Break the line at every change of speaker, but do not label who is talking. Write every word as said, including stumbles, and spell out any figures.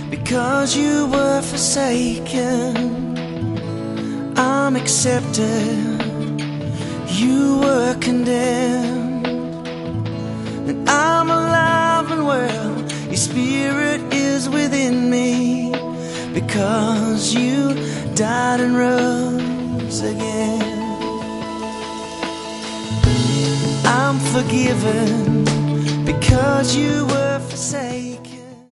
Because you were forsaken, I'm accepted. You were condemned, and I'm alive and well. Your spirit is within me, because you died and rose again. I'm forgiven because you were